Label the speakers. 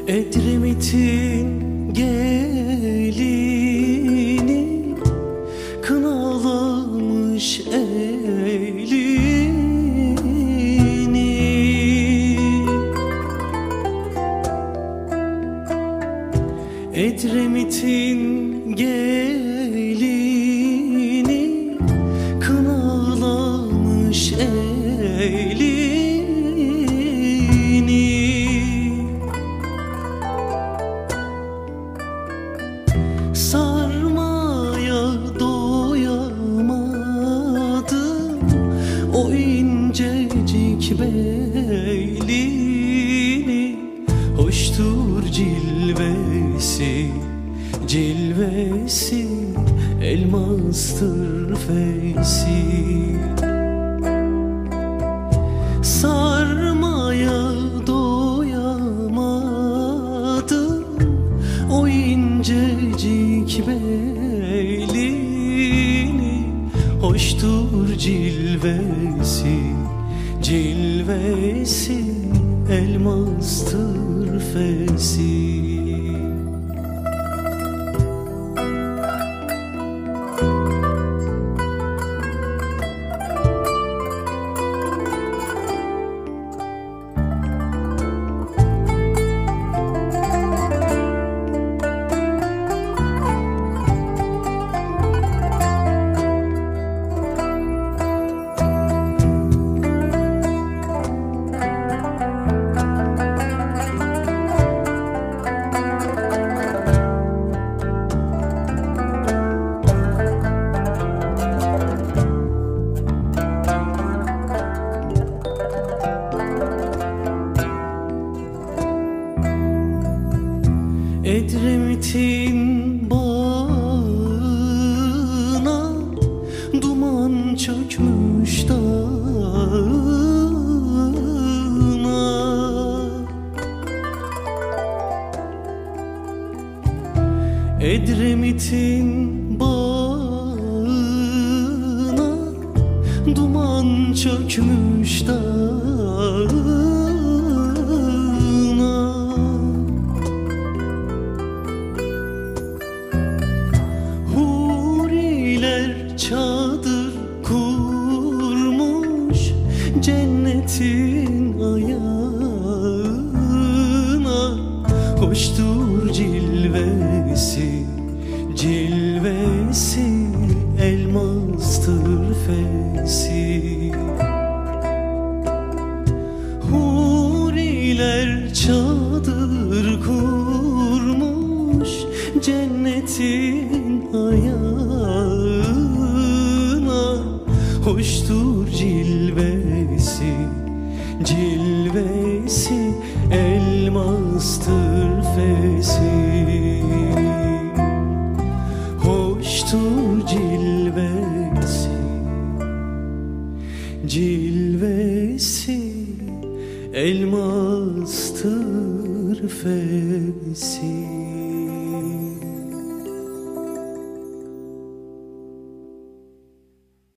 Speaker 1: Edremit'in gelini kınalamış elini. Edremit'in gelini kınalamış elini. Sarmaya doyamadım o incecik belini. Hoştur cilvesi, cilvesi, elmastır feysi. Sarmaya doyamadım o incecik belini. Hoştur cilvesi, cilvesi, elmastır feysi. Edremit'in bağına duman çökmüş dağına. Edremit'in bağına duman çökmüş dağına. Çadır kurmuş cennetin ayağına. Hoştur cilvesi, cilvesi, elmastır feysi. Huriler çadır kurmuş cennetin ayağına. Hoştur cilvesi, cilvesi, elmastır feysi. Hoştur cilvesi, cilvesi, elmastır feysi.